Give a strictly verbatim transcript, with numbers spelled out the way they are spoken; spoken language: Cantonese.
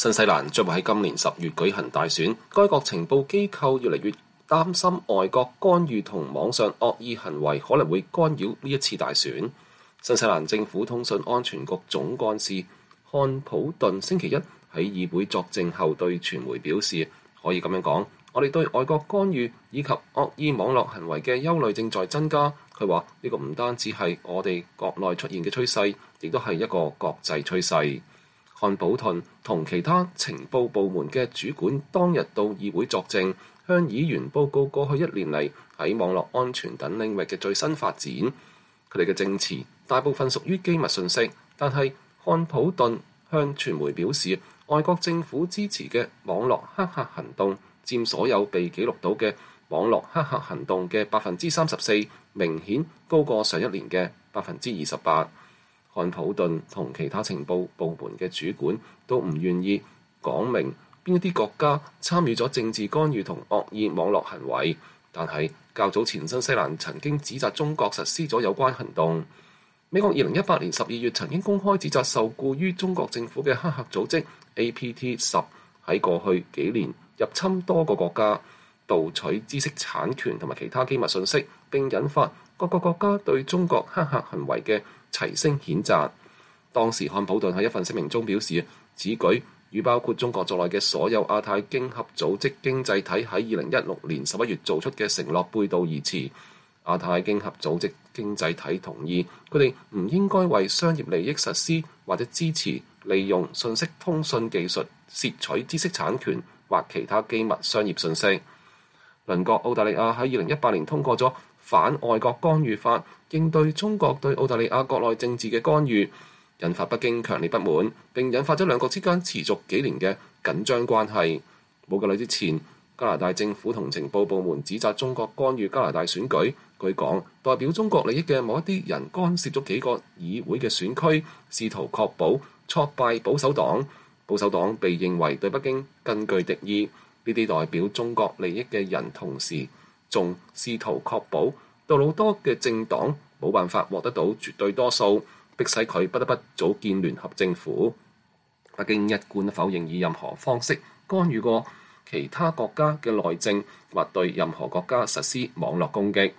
新西蘭將會喺今年十月舉行大選，該國情報機構越嚟越擔心外國干預同網上惡意行為可能會干擾呢一次大選。新西蘭政府通訊安全局總幹事漢普頓星期一喺議會作證後對傳媒表示，可以咁樣講，我哋對外國干預以及惡意網絡行為嘅憂慮正在增加。佢話呢個唔單止係我哋國內出現嘅趨勢，亦都係一個國際趨勢。漢普頓同其他情報部門嘅主管當日到議會作證，向議員報告過去一年嚟喺網絡安全等領域嘅最新發展。佢哋嘅證詞大部分屬於機密信息，但係漢普頓向傳媒表示，外國政府支持嘅網絡黑客行動佔所有被記錄到嘅網絡黑客行動嘅百分之三十四，明顯高過上一年嘅百分之二十八。漢普頓同其他情報部門嘅主管都唔願意講明邊一啲國家參與咗政治干預同惡意網絡行為，但係較早前新西蘭曾經指責中國實施咗有關行動。美國二零一八年十二月曾經公開指責受雇於中國政府嘅黑客組織 A P T 十喺過去幾年入侵多個國家，盜取知識產權同埋其他機密信息，並引發各個國家對中國黑客行為嘅齊聲譴責。當時漢普頓喺一份聲明中表示，此舉與包括中國在內嘅所有亞太經合組織經濟體喺二零一六年十一月做出嘅承諾背道而馳。亞太經合組織經濟體同意，佢哋唔應該為商業利益實施或者支持利用信息通訊技術竊取知識產權或其他機密商業信息。鄰國澳大利亞喺二零一八年通過咗反外國干預法，應對中國對澳大利亞國內政治嘅干預，引發北京強烈不滿，並引發咗兩國之間持續幾年嘅緊張關係。冇幾耐之前，加拿大政府同情報部門指責中國干預加拿大選舉，據講代表中國利益嘅某一啲人干涉咗幾個議會嘅選區，試圖確保挫敗保守黨。保守黨被認為對北京更具敵意，呢啲代表中國利益嘅人同時仲試圖確保杜魯多嘅政黨冇辦法獲得到絕對多數，迫使佢不得不組建聯合政府。北京一貫否認以任何方式干預過其他國家嘅內政或對任何國家實施網絡攻擊。